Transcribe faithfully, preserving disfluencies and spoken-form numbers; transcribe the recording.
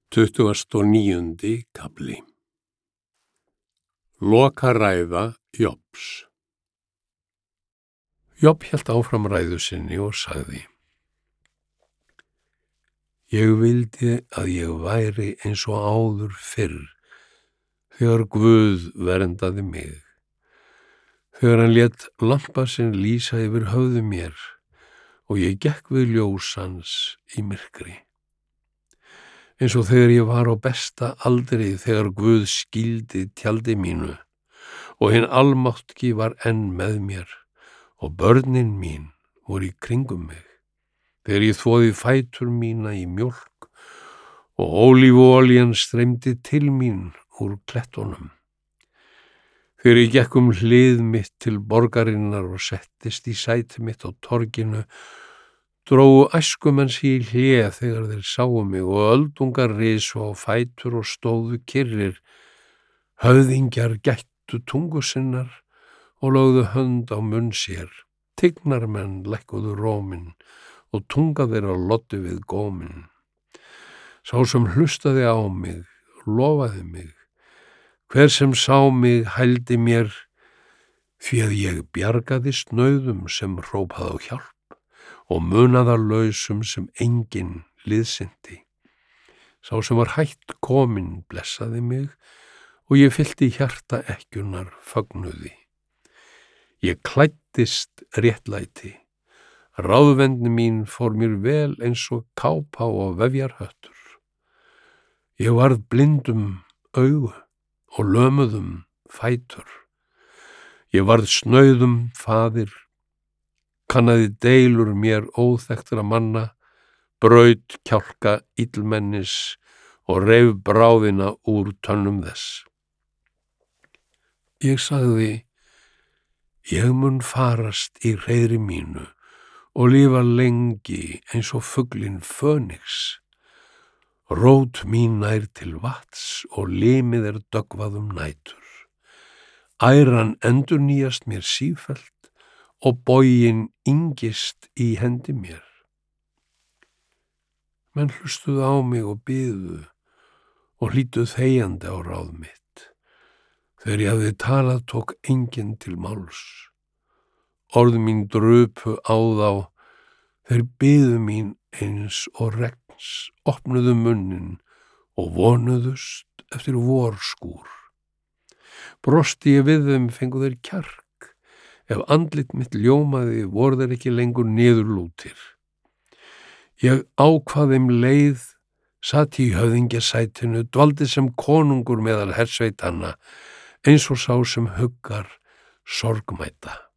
Tuttugasti og níundi kafli. Lokaræða Jobs. Job hélt áfram ræðu sinni og sagði: Ég vildi að ég væri eins og áður fyrr, þegar Guð verndaði mig, þegar hann lét lampa sinn lýsa yfir höfði mér og ég gekk við ljós hans í myrkri. Eins og þegar ég var á besta aldri, þegar Guð skýldi tjaldi mínu og hinn almáttgi var enn með mér og börnin mín voru í kringum mig, þegar ég þvoði fætur mína í mjólk og ólífuolían streymdi til mín úr klettunum. Þegar ég gekk um hlið mitt til borgarinnar og settist í sæti mitt á torginu, drógu æskumenn sig í hlé þegar þeir sáu mig og öldungar risu á fætur og stóðu kyrrir. Höfðingjar gættu tungu sinnar og lögðu hönd á munn sér. Tignarmenn lækkuðu róminn og tunga þeirra loddi við góminn. Sá sem hlustaði á mig lofaði mig. Hver sem sá mig hældi mér, því að ég bjargaði snauðum sem hrópaði á hjálp og munaðarlausum sem enginn liðsinti. Sá sem var hætt kominn blessaði mig og ég fyllti hjarta ekkjunnar fögnuði. Ég klæddist réttlæti. Ráðvendni mín fór mér vel eins og kápa og vefjarhöttur. Ég varð blindum augu og lömuðum fætur. Ég varð snauðum faðir, kannaði deilur mér óþekktra manna, braut kjálka illmennis og reif bráðina úr tönnum þess. Ég sagði: Ég mun farast í hreiðri mínu og lifa lengi eins og fuglinn Fönix. Rót mín nær til vatns og limið er döggvað um nætur. Æran endurnýjast mér sífellt og boginn yngist í hendi mér. Menn hlustuðu á mig og biðu og hlýddu þegjandi á ráð mitt. Þegar ég hafði talað tók enginn til máls. Orð mín drupu á þá, þeir biðu mín eins og regns, opnuðu munninn og vonuðust eftir vorskúr. Brosti ég við þeim, fengu þeir kjark. Ef andlit mitt ljómaði, voru þeir ekki lengur niðurlútir. Ég ákvað þeim leið, sat í höfðingjasætinu, dvaldi sem konungur meðal hersveitanna, eins og sá sem huggar sorgmæta.